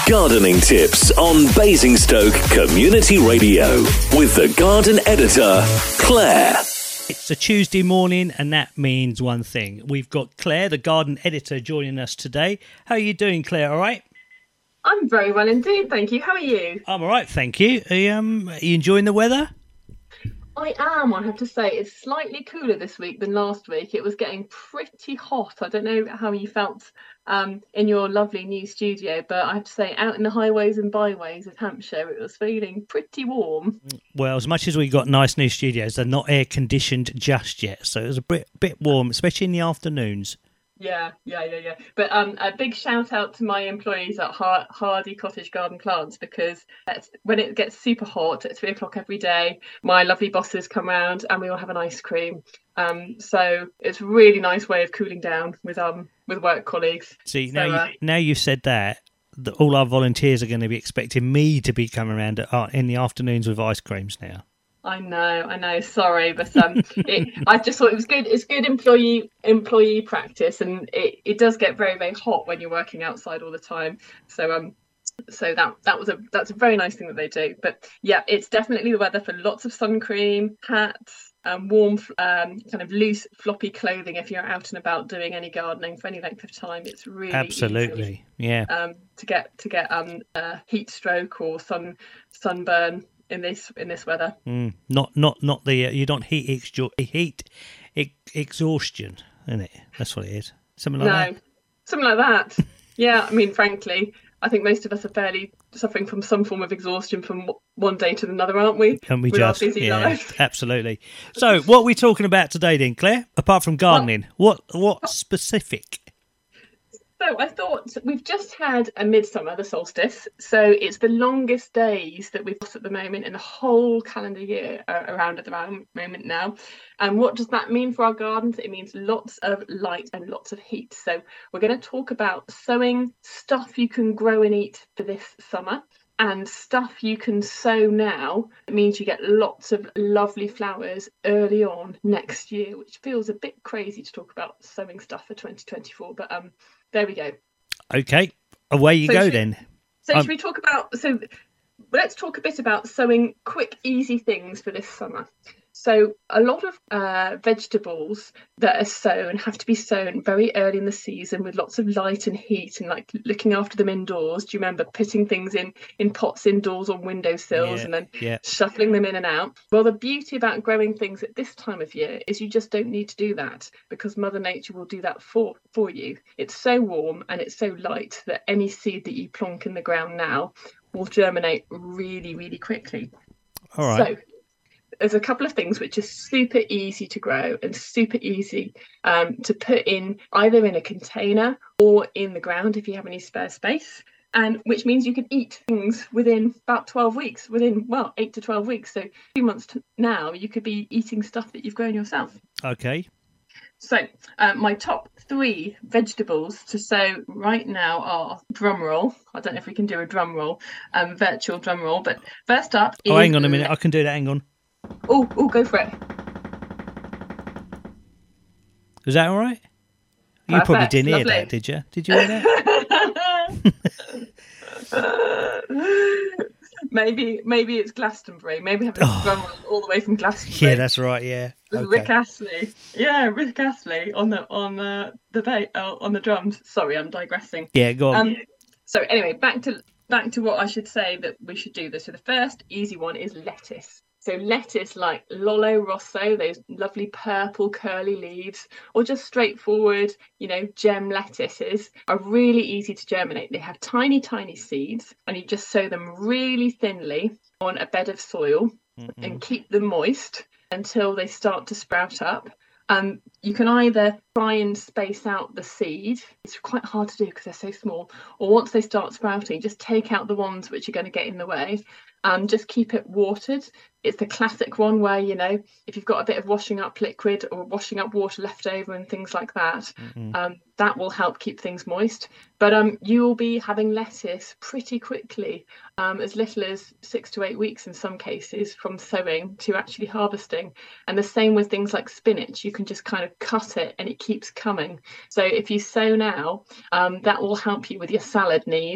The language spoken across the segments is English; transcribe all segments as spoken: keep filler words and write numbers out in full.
Gardening tips on Basingstoke Community Radio with the garden editor, Claire. It's a Tuesday morning and that means one thing. We've got Claire, the garden editor, joining us today. How are you doing, Claire? All right? I'm very well indeed, thank you. How are you? I'm all right, thank you. Are you, um, are you enjoying the weather? I am, I have to say. It's slightly cooler this week than last week. It was getting pretty hot. I don't know how you felt um, in your lovely new studio, but I have to say, out in the highways and byways of Hampshire, it was feeling pretty warm. Well, as much as we got nice new studios, they're not air-conditioned just yet, so it was a bit, bit warm, especially in the afternoons. Yeah, yeah, yeah, yeah. But um, a big shout out to my employees at Har- Hardy Cottage Garden Plants, because when it gets super hot at three o'clock every day, my lovely bosses come round and we all have an ice cream. Um, so it's a really nice way of cooling down with um with work colleagues. See, so, now, uh, you, now you've said that, that, all our volunteers are going to be expecting me to be coming around at, uh, in the afternoons with ice creams now. I know, I know. Sorry, but um, it, I just thought it was good. It's good employee employee practice, and it, it does get very very hot when you're working outside all the time. So um, so that that was a that's a very nice thing that they do. But yeah, it's definitely the weather for lots of sun cream, hats, um, warm, um, kind of loose floppy clothing if you're out and about doing any gardening for any length of time. It's really absolutely easy, yeah. Um, to get to get um a heat stroke or sun sunburn in this in this weather. Mm, not not not the uh, you don't heat exjo- heat ex- exhaustion, isn't it? That's what it is. Something like no, that. Something like that. Yeah, I mean, frankly, I think most of us are fairly suffering from some form of exhaustion from one day to another, aren't we? Can we With just? our busy Yeah, lives. absolutely. So, what are we talking about today, then, Claire? Apart from gardening, well, what what specific? So I thought, we've just had a midsummer, the solstice. So it's the longest days that we've got at the moment in the whole calendar year uh, around at the moment now. And what does that mean for our gardens? It means lots of light and lots of heat. So we're going to talk about sowing stuff you can grow and eat for this summer, and stuff you can sow now. It means you get lots of lovely flowers early on next year, which feels a bit crazy to talk about sowing stuff for twenty twenty-four, but um there we go. Okay, away you so go should, then. So um, should we talk about, so let's talk a bit about sowing quick, easy things for this summer. So a lot of uh, vegetables that are sown have to be sown very early in the season with lots of light and heat, and like looking after them indoors. Do you remember putting things in in pots indoors on windowsills yeah, and then yeah. shuffling them in and out? Well, the beauty about growing things at this time of year is you just don't need to do that, because Mother Nature will do that for, for you. It's so warm and it's so light that any seed that you plonk in the ground now will germinate really, really quickly. All right. So, there's a couple of things which are super easy to grow and super easy um, to put in either in a container or in the ground if you have any spare space, and which means you can eat things within about twelve weeks, within, well, eight to twelve weeks. So two months to now, you could be eating stuff that you've grown yourself. Okay. So uh, my top three vegetables to sow right now are, drum roll, I don't know if we can do a drum roll, um, virtual drum roll, but first up is... Oh, hang on a minute, I can do that, hang on. Oh, oh, go for it. Is that all right? You Perfect. probably didn't hear Lovely. that, did you? Did you hear that? maybe maybe it's Glastonbury. Maybe having Oh. drum roll all the way from Glastonbury. Yeah, that's right, yeah. With Okay. Rick Astley. Yeah, Rick Astley on the on uh, the ba- uh, on the drums. Sorry, I'm digressing. Yeah, go on. Um, so anyway, back to back to what I should say that we should do this. So the first easy one is lettuce. So lettuce like Lollo Rosso, those lovely purple curly leaves, or just straightforward, you know, gem lettuces are really easy to germinate. They have tiny, tiny seeds, and you just sow them really thinly on a bed of soil mm-hmm. and keep them moist until they start to sprout up. Um, you can either try and space out the seed. It's quite hard to do because they're so small. Or once they start sprouting, just take out the ones which are going to get in the way. Um, just keep it watered. It's the classic one where, you know, if you've got a bit of washing up liquid or washing up water left over and things like that, mm-hmm. um, that will help keep things moist. But um, you will be having lettuce pretty quickly, um, as little as six to eight weeks in some cases from sowing to actually harvesting. And the same with things like spinach. You can just kind of cut it and it keeps coming. So if you sow now, um, that will help you with your salad needs.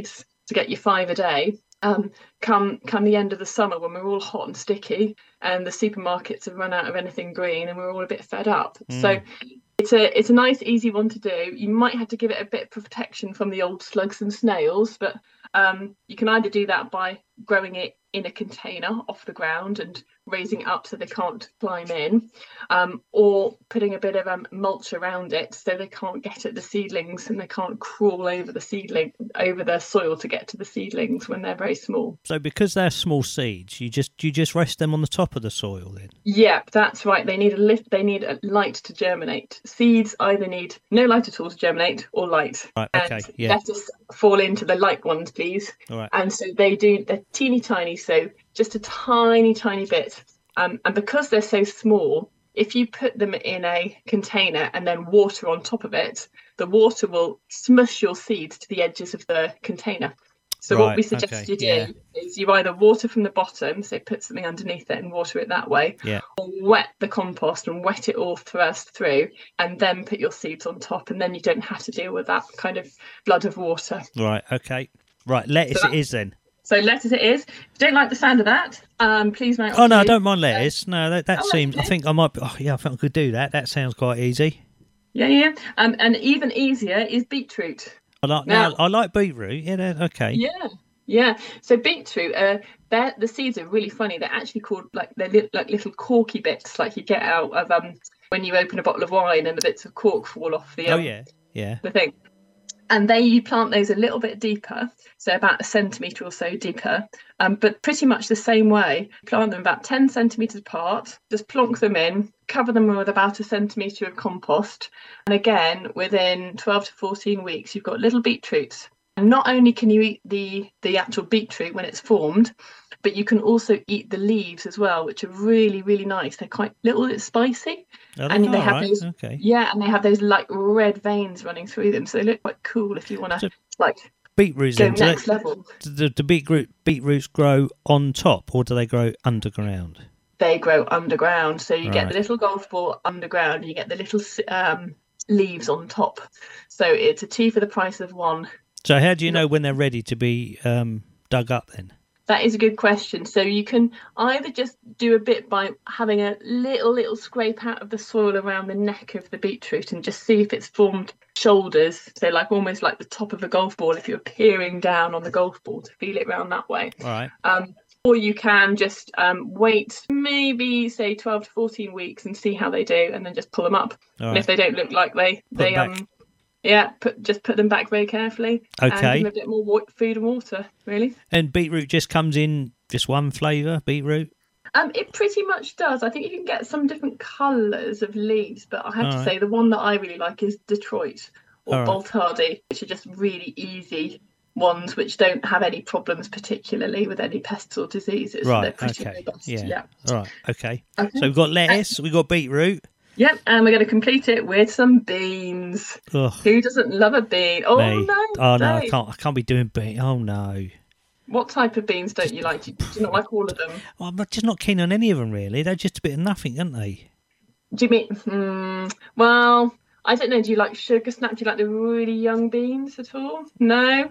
to get your five a day. Um, come come the end of the summer when we're all hot and sticky and the supermarkets have run out of anything green and we're all a bit fed up. Mm. So it's a it's a nice, easy one to do. You might have to give it a bit of protection from the old slugs and snails, but um, you can either do that by growing it in a container off the ground and raising it up so they can't climb in, um, or putting a bit of um, mulch around it so they can't get at the seedlings and they can't crawl over the seedling over the soil to get to the seedlings when they're very small. So because they're small seeds, you just you just rest them on the top of the soil then? Yeah, that's right. They need a lift. They need a light to germinate. Seeds either need no light at all to germinate or light. Right. Okay. And yeah. Let us fall into the light ones, please. All right. And so they do. They're teeny tiny. So just a tiny, tiny bit. Um, and because they're so small, if you put them in a container and then water on top of it, the water will smush your seeds to the edges of the container. So right, what we suggest okay, you do yeah. is you either water from the bottom, so put something underneath it and water it that way, yeah. or wet the compost and wet it all first through and then put your seeds on top, and then you don't have to deal with that kind of flood of water. Right, okay. Right, lettuce so it is then. So lettuce it is. If you don't like the sound of that, um, please note. Oh no, I don't mind lettuce. No, that, that oh, seems. okay. I think I might. Oh yeah, I think I could do that. That sounds quite easy. Yeah, yeah. Um, and even easier is beetroot. I like. Now, no, I like beetroot. Yeah, okay. Yeah, yeah. So beetroot, uh, they're, the seeds are really funny. They're actually called like they're li- like little corky bits, like you get out of um when you open a bottle of wine and the bits of cork fall off the. Um, oh yeah, yeah. The thing. And they you plant those a little bit deeper, so about a centimetre or so deeper, um, but pretty much the same way. Plant them about ten centimetres apart, just plonk them in, cover them with about a centimetre of compost. And again, within twelve to fourteen weeks, you've got little beetroots. And not only can you eat the, the actual beetroot when it's formed, but you can also eat the leaves as well, which are really, really nice. They're quite little bit spicy. Oh, and they have right. those, okay. yeah, and they have those like red veins running through them, so they look quite cool if you want to so like beetroots go then, next they, level. Do the beetroot beetroots grow on top, or do they grow underground? They grow underground, so you right. get the little golf ball underground, you get the little um, leaves on top. So it's a two for the price of one. So how do you know when they're ready to be um, dug up then? That is a good question. So you can either just do a bit by having a little, little scrape out of the soil around the neck of the beetroot and just see if it's formed shoulders. So like almost like the top of a golf ball if you're peering down on the golf ball to feel it round that way. All right. Um, or you can just um, wait maybe say twelve to fourteen weeks and see how they do and then just pull them up. All and right. if they don't look like they, Put they them um. back. Yeah, put just put them back very carefully. Okay. And give them a bit more wa- food and water, really. And beetroot just comes in just one flavour, beetroot? Um, it pretty much does. I think you can get some different colours of leaves, but I have All to right. say the one that I really like is Detroit or All right. Baltardi, which are just really easy ones which don't have any problems particularly with any pests or diseases. Right, They're pretty okay. robust. Yeah. Yeah. All right, okay. Okay. So we've got lettuce, we've got beetroot. Yep, and we're going to complete it with some beans. Ugh, Who doesn't love a bean? Oh me. no! Oh no, I Dave. can't I can't be doing bean. Oh no. What type of beans don't you like? Do you, do you not like all of them? Well, I'm not- just not keen on any of them really. They're just a bit of nothing, aren't they? Do you mean? Hmm, well, I don't know. Do you like sugar snap? Do you like the really young beans at all? No.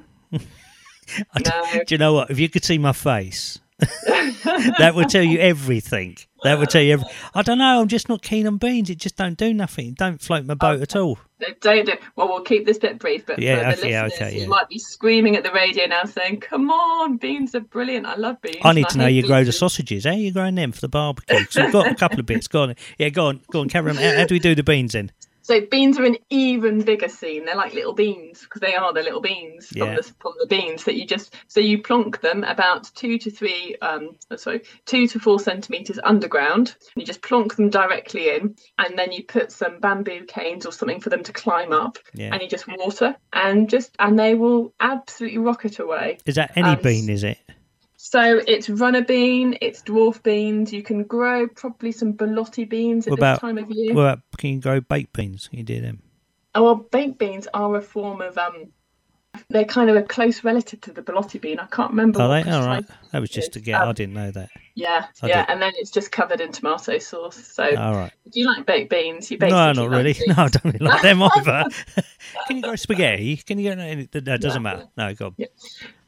I d- No. Do you know what? If you could see my face, that would tell you everything. That would tell you. Every- I don't know. I'm just not keen on beans. It just don't do nothing. It don't float my boat at all. Don't do. Well, we'll keep this bit brief. But Yeah, for the okay, yeah, listeners, okay, yeah. you might be screaming at the radio now, saying, "Come on, beans are brilliant. I love beans." I need and to know hate you grow the beans." sausages. How are you growing them for the barbecue? So we've got a couple of bits. Go on. Yeah, go on. Go on, carry on. How, how do we do the beans then? So beans are an even bigger scene. They're like little beans because they are the little beans from Yeah. the from the beans that you just so you plonk them about two to three um oh, sorry two to four centimeters underground. You just plonk them directly in, and then you put some bamboo canes or something for them to climb up, Yeah. and you just water and just and they will absolutely rocket away. Is that any Um, bean, is it? So it's runner bean, it's dwarf beans. You can grow probably some borlotti beans at What about- this time of year. Well, can you grow baked beans? Can you do them? Oh, well, baked beans are a form of um. They're kind of a close relative to the borlotti bean. I can't remember. Are what they? All right. precise- That was just is. to get. Um, I didn't know that. Yeah, I yeah, did. and then it's just covered in tomato sauce. So, All right. do you like baked beans? You basically No, not like really. beans. No, I don't really like them either. Can you grow spaghetti? Can you go? No, it doesn't No. matter. No, go on. Yeah.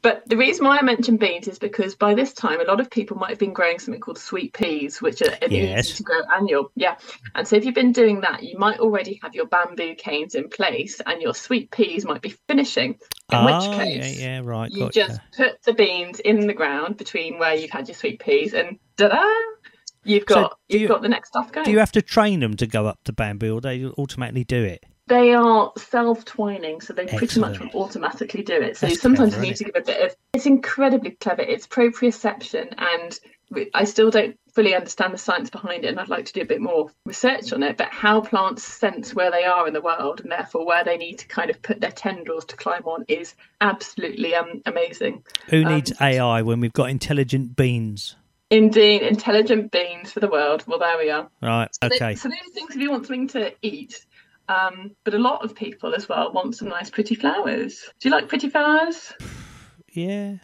But the reason why I mentioned beans is because by this time, a lot of people might have been growing something called sweet peas, which are an Yes. easy to grow annual. Yeah. And so if you've been doing that, you might already have your bamboo canes in place and your sweet peas might be finishing. In oh, which case, yeah, yeah, right. you Gotcha. just put the beans in the ground between where you've had your sweet peas and da-da! You've got, So do you've you- got the next stuff going. Do you have to train them to go up to bamboo, or they automatically do it? They are self-twining, so they pretty much Excellent. will automatically do it. So That's sometimes clever, you need isn't to give a bit of. It's incredibly clever. It's proprioception, and we- I still don't fully understand the science behind it, and I'd like to do a bit more research on it. But how plants sense where they are in the world, and therefore where they need to kind of put their tendrils to climb on, is absolutely um, amazing. Who needs Um, A I when we've got intelligent beans? Indeed, intelligent beings for the world. Well, there we are. Right, So they- okay. So those things if you want something to eat. Um, but a lot of people as well want some nice pretty flowers. Do you like pretty flowers? Yeah.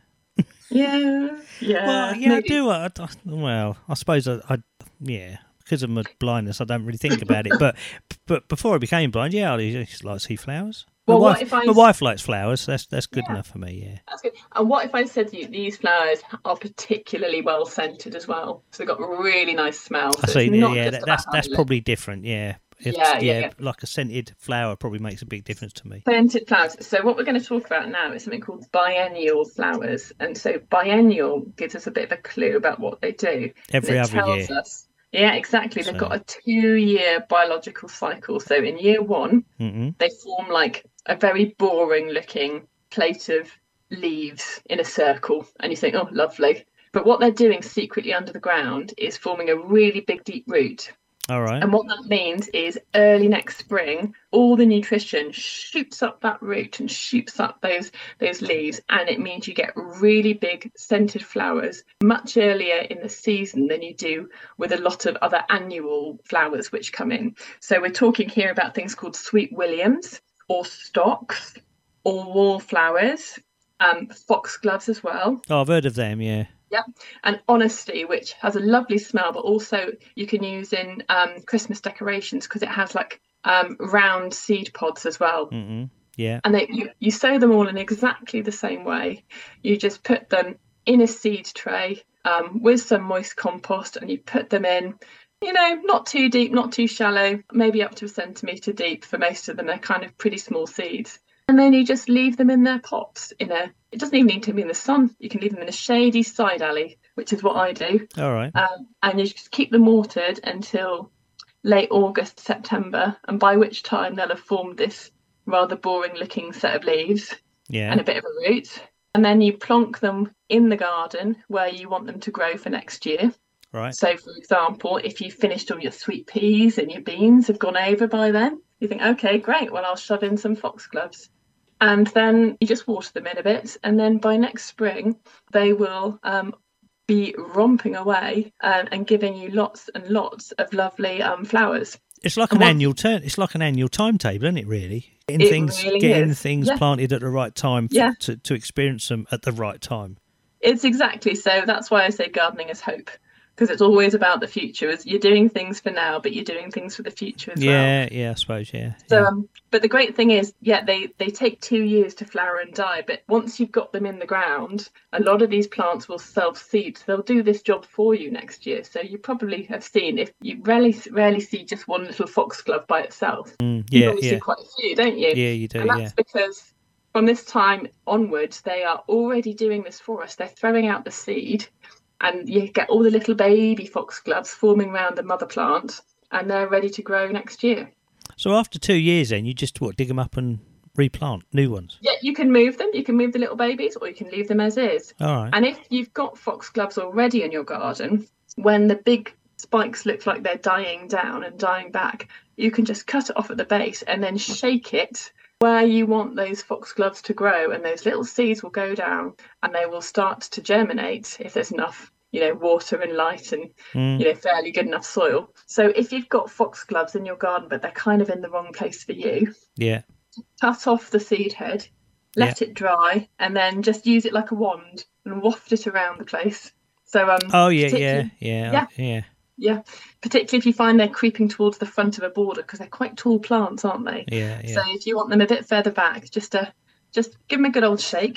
Yeah, yeah. Well, yeah, maybe. I do. I, I, well, I suppose I, I, yeah, because of my blindness, I don't really think about it. But but before I became blind, yeah, I used to like to see flowers. My Well, what wife, if I my s- wife likes flowers. So that's that's good Yeah. enough for me. Yeah. That's good. And what if I said to you these flowers are particularly well scented as well? So they've got a really nice smell. So I see. it's Yeah, not yeah, just that, about that's how that's they look. probably different. Yeah. It's, Yeah, yeah, yeah. Like a scented flower probably makes a big difference to me. Scented flowers. So what we're going to talk about now is something called biennial flowers. And so biennial gives us a bit of a clue about what they do. Every And it other tells year. us, yeah, exactly. They've So- got a two-year biological cycle. So in year one, Mm-hmm. they form like a very boring looking plate of leaves in a circle. And you think, oh, lovely. But what they're doing secretly under the ground is forming a really big, deep root. All right. And what that means is early next spring, all the nutrition shoots up that root and shoots up those those leaves, and it means you get really big scented flowers much earlier in the season than you do with a lot of other annual flowers which come in. So we're talking here about things called sweet williams or stocks or wallflowers, um, foxgloves as well. Oh, I've heard of them. Yeah. Yeah, and honesty, which has a lovely smell, but also you can use in um, Christmas decorations because it has like um, round seed pods as well. Mm-hmm. Yeah. And they, you, you sow them all in exactly the same way. You just put them in a seed tray um, with some moist compost, and you put them in, you know, not too deep, not too shallow, maybe up to a centimetre deep for most of them. They're kind of pretty small seeds. And then you just leave them in their pots in a, it doesn't even need to be in the sun. You can leave them in a shady side alley, which is what I do. All right. Um, and you just keep them watered until late August, September, and by which time they'll have formed this rather boring looking set of leaves Yeah. and a bit of a root. And then you plonk them in the garden where you want them to grow for next year. Right. So, for example, if you've finished all your sweet peas and your beans have gone over by then, you think, okay, great, well, I'll shove in some foxgloves. And then you just water them in a bit. And then by next spring, they will um, be romping away um, and giving you lots and lots of lovely um, flowers. It's like And an what- annual turn. It's like an annual timetable, isn't it? Really, getting It things, really getting is. things Yeah. planted at the right time f- Yeah. to to experience them at the right time. It's exactly so. That's why I say gardening is hope, because it's always about the future. As you're doing things for now, but you're doing things for the future as well. Yeah, yeah, I suppose, yeah. So, yeah. um, but the great thing is, yeah, they, they take two years to flower and die. But once you've got them in the ground, a lot of these plants will self-seed. So they'll do this job for you next year. So you probably have seen, if you rarely rarely see just one little foxglove by itself. Mm, You yeah, probably yeah, see quite a few, don't you? yeah, you do, And that's yeah. because from this time onwards, they are already doing this for us. They're throwing out the seed, and you get all the little baby foxgloves forming around the mother plant, and they're ready to grow next year. So after two years, then you just what dig them up and replant new ones. Yeah, you can move them. You can move the little babies, or you can leave them as is. All right. And if you've got foxgloves already in your garden, when the big spikes look like they're dying down and dying back, you can just cut it off at the base and then shake it where you want those foxgloves to grow, and those little seeds will go down and they will start to germinate if there's enough, you know, water and light and, Mm, you know, fairly good enough soil. So if you've got foxgloves in your garden, but they're kind of in the wrong place for you, yeah. cut off the seed head, let it dry, and then just use it like a wand and waft it around the place. So, um, Oh yeah, yeah, particularly- yeah, Yeah. yeah. yeah, particularly if you find they're creeping towards the front of a border, because they're quite tall plants, aren't they? Yeah, yeah. So if you want them a bit further back, just uh, just give them a good old shake,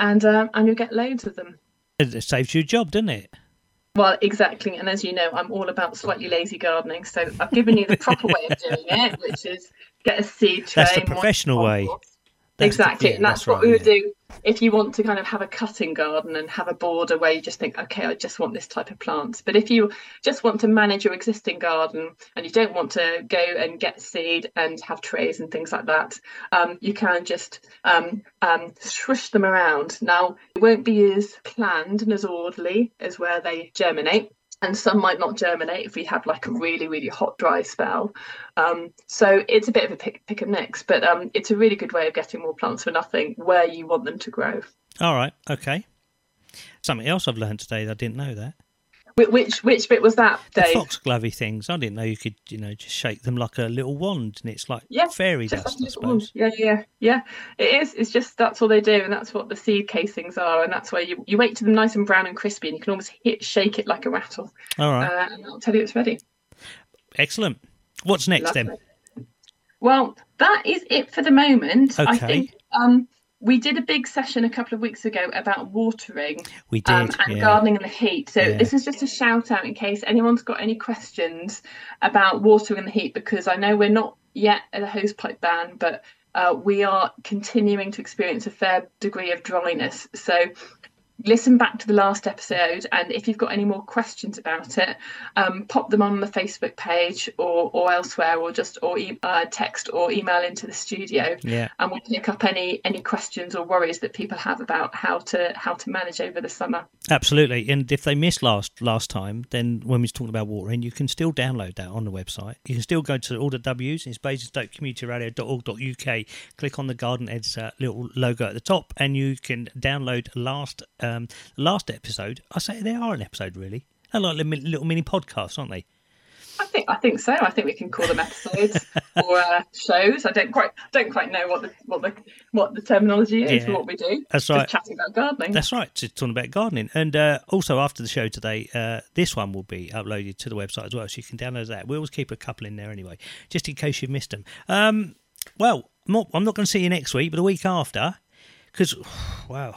and um, and you'll get loads of them. It saves you a job, doesn't it? Well, exactly. And as you know, I'm all about slightly lazy gardening. So I've given you the proper way of doing it, which is get a seed tray. That's the professional way. That's exactly. The, yeah, and that's, that's what right, we would yeah. do if you want to kind of have a cutting garden and have a border where you just think, OK, I just want this type of plants. But if you just want to manage your existing garden and you don't want to go and get seed and have trays and things like that, um, you can just um, um, swish them around. Now, it won't be as planned and as orderly as where they germinate. And some might not germinate if we have like a really, really hot, dry spell. Um, so it's a bit of a pick, pick and mix, but um, it's a really good way of getting more plants for nothing where you want them to grow. All right. Okay. Something else I've learned today that I didn't know that. Which which bit was that, Dave? The foxglovey things. I didn't know you could, you know, just shake them like a little wand, and it's like yeah, fairy dust, like I suppose. Yeah, yeah, yeah. It is. It's just that's all they do, and that's what the seed casings are, and that's where you you wait till them nice and brown and crispy, and you can almost hit shake it like a rattle. All right. Uh, and I'll tell you it's ready. Excellent. What's next Lovely. then? Well, that is it for the moment. Okay. I think um, we did a big session a couple of weeks ago about watering. We did, um, and yeah. gardening in the heat. So Yeah. this is just a shout out in case anyone's got any questions about watering in the heat, because I know we're not yet at a hosepipe ban, but uh, we are continuing to experience a fair degree of dryness. So listen back to the last episode, and if you've got any more questions about it, um, pop them on the Facebook page or or elsewhere, or just or e- uh, text or email into the studio, Yeah. and we'll pick up any any questions or worries that people have about how to how to manage over the summer. Absolutely. And if they missed last last time, then when we was talking about watering, you can still download that on the website. You can still go to all the W's. It's basingstoke community radio dot org dot U K. Click on the Garden Editor little logo at the top, and you can download last um, last episode. I say they are an episode, really. They're like little, little mini podcasts, aren't they? I think I think so. I think we can call them episodes or uh, shows. I don't quite don't quite know what the what the what the terminology is Yeah. for what we do. That's Just right. chatting about gardening. That's right, just talking about gardening. And uh, also after the show today, uh, this one will be uploaded to the website as well, so you can download that. We always keep a couple in there anyway, just in case you've missed them. Um, well, I'm not, I'm not going to see you next week, but the week after, because, wow,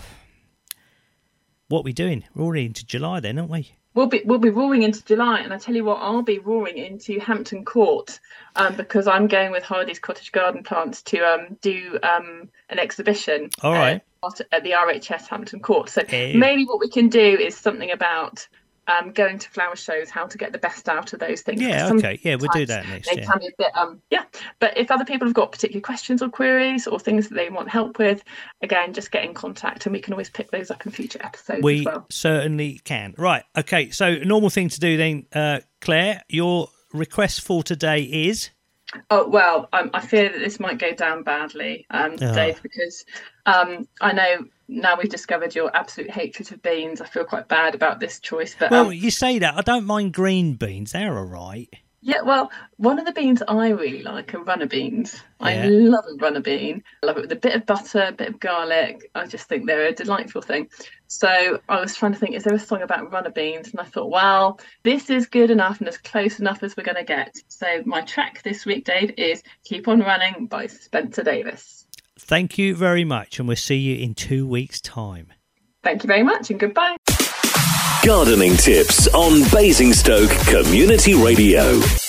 what are we doing? We're already into July then, aren't we? We'll be we'll be roaring into July, and I tell you what, I'll be roaring into Hampton Court, um, because I'm going with Hardy's Cottage Garden Plants to um, do um, an exhibition. All right. uh, at the R H S Hampton Court. So Hey. maybe what we can do is something about um, going to flower shows, how to get the best out of those things. Yeah, Because okay. Yeah, we'll do sometimes that next, They yeah. can be a bit, um, yeah. But if other people have got particular questions or queries or things that they want help with, again, just get in contact, and we can always pick those up in future episodes We as well. certainly can. Right, okay, so normal thing to do then, uh, Claire, your request for today is? Oh, well, um, I fear that this might go down badly, um, Oh. Dave, because um, I know now we've discovered your absolute hatred of beans. I feel quite bad about this choice. But Well, um, you say that. I don't mind green beans. They're all right. yeah, well, one of the beans I really like are runner beans. I Yeah. love a runner bean. I love it with a bit of butter, a bit of garlic. I just think they're a delightful thing. So I was trying to think, is there a song about runner beans? And I thought, well, this is good enough and as close enough as we're going to get. So my track this week, Dave, is Keep On Running by Spencer Davis. Thank you very much, and we'll see you in two weeks' time. Thank you very much, and goodbye. Gardening tips on Basingstoke Community Radio.